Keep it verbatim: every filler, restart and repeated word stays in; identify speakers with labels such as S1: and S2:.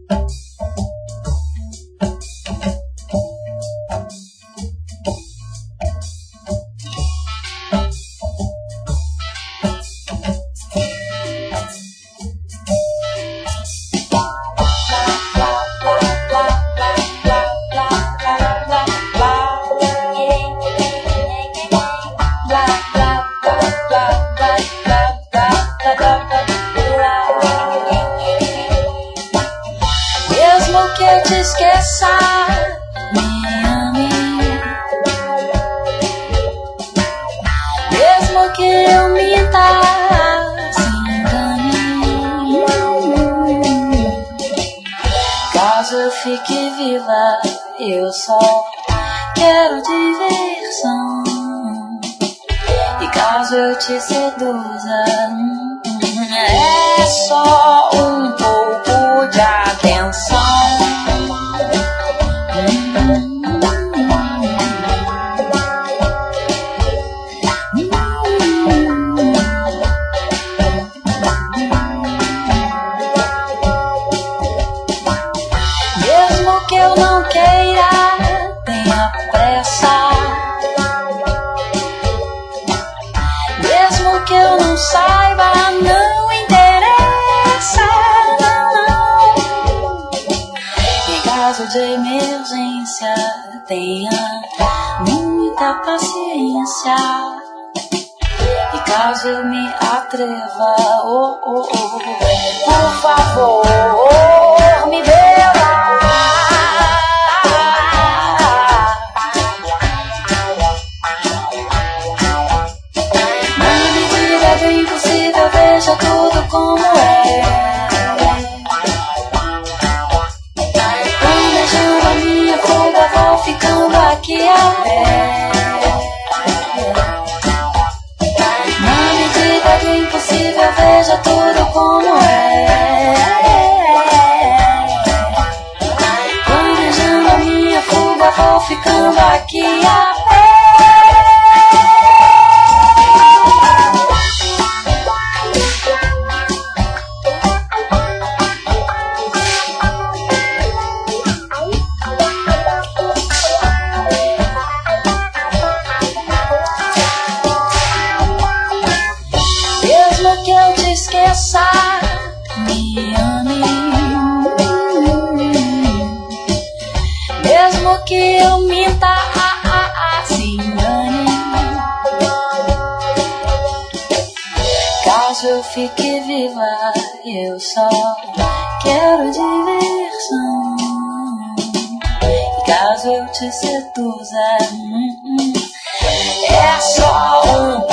S1: Eu só quero diversão. E caso eu te seduza, é só um pouco de atenção. Mesmo que eu não queira, tenha pressa. Mesmo que eu não saiba, não interessa, não. Em caso de emergência, tenha muita paciência. E caso eu me atreva, oh, oh, oh, por favor, me beba. Impossível, veja tudo como é. Planejando a minha fuga, vou ficando aqui a pé. Na medida do impossível, veja tudo como é. Planejando a minha fuga, vou ficando aqui a pé. Me ame, mesmo que eu minta, ah, ah, ah, se engane. Caso eu fique viva, eu só quero diversão. E caso eu te seduza, hum, hum, é só um